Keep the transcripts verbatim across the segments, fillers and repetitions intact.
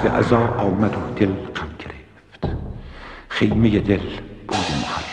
فصل عزا آمد و دل غم گرفت، خیمه دل بوی محرم.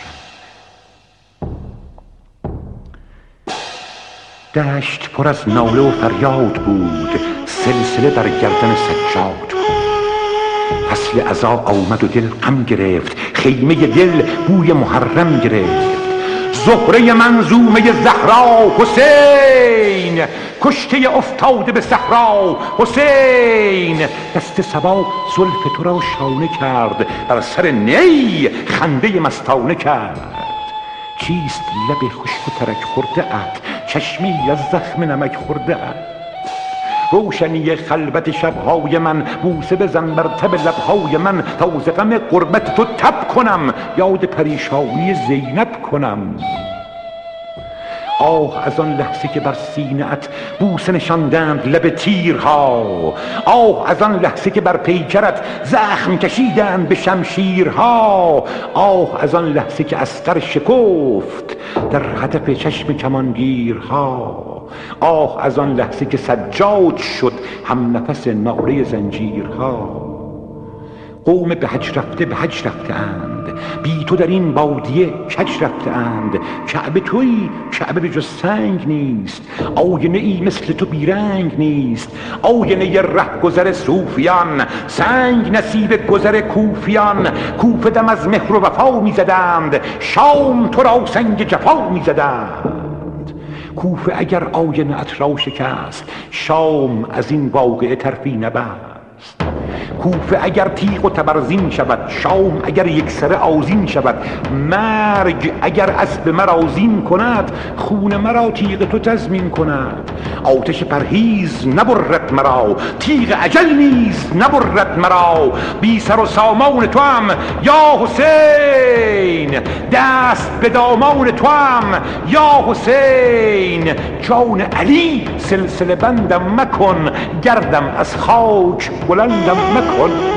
دشت پر از ناله و فریاد بود، سلسله بر گردن سجاد بود. فصل عزا آمد و دل غم گرفت، خیمه دل بوی محرم گرفت. زهره منظومه زهرا حسین، کشته افتاده به صحرا حسین. دست صبا زلف تو را شانه کرد، بر سر نی خنده مستانه کرد. چیست لب خشک و ترک خورده ات، چشمی از زخم نمک خورده ات. روشنی خلوت شبهای من، بوسه بزن بر تب لبهای من، تا ز غم غربت تو تب کنم، یاد پریشانی زینب کنم. آه از آن لحظه که بر سینه ات بوسه نشاندند لب تیرها، آه از آن لحظه که بر پیکرت زخم کشیدند به شمشیرها، آه از آن لحظه که استر شکفت در هدف چشم کمانگیرها، آه از آن لحظه که سجاد شد هم نفس ناله زنجیرها. قوم به حج رفته به حج رفته اند، بی تو در این بادیه کج رفته اند. کعبه تویی، کعبه به جز سنگ نیست، آینه ای مثل تو بیرنگ نیست. آینه ره گذر صوفیان، سنگ نصیب گذر کوفیان. کوفه دم از مهر و وفا می زدند، شام تو را سنگ جفا می زدند. کوفه اگر آینه ات را شکست، شام از این واقعه طرفی نبست. کوفه اگر تیغ و تبرزین شود، شام اگر یک سره آذین شود. مرگ اگر اسب مرا زین کند، خون مرا تیغ تو تضمین کند. آتش پرهیز نبرد مرا، تیغ اجل نیز نبرد مرا. بی سر و سامان تو هم یا حسین، دست به دامان تو هم یا حسین. جان علی سلسله بندم مکن، گردم از خاک بلندم مکن.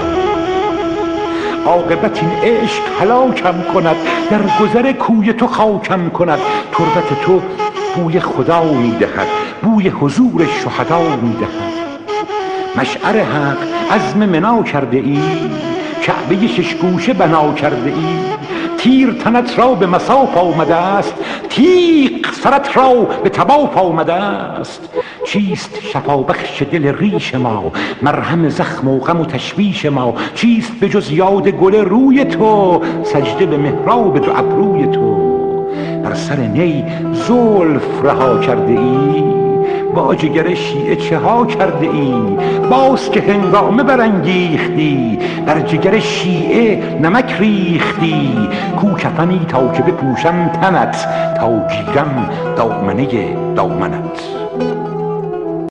عاقبت این عشق هلاکم کند، در گذر کوی تو خاکم کند. تربت تو بوی خدا میدهد، بوی حضور شهدا میدهد. مشعر حق عزم منا کرده ای، کعبه شش گوشه بنا کرده ای. تیر تنت را به مصاف آمده است، تیغ سرت را به طواف آمده است. چیست شفابخش دل ریش ما، مرهم زخم و غم و تشویش ما. چیست به جز یاد گل روی تو، سجده به محراب دو ابروی تو. بر سر نی زلف رها کرده ای، با جگر شیعه چه ها کرده ای. باز که هنگامه برانگیختی، بر جگر شیعه نمک ریختی. کو کفنی تا که بپوشم تنت، تا گیرم دامنه دامنت.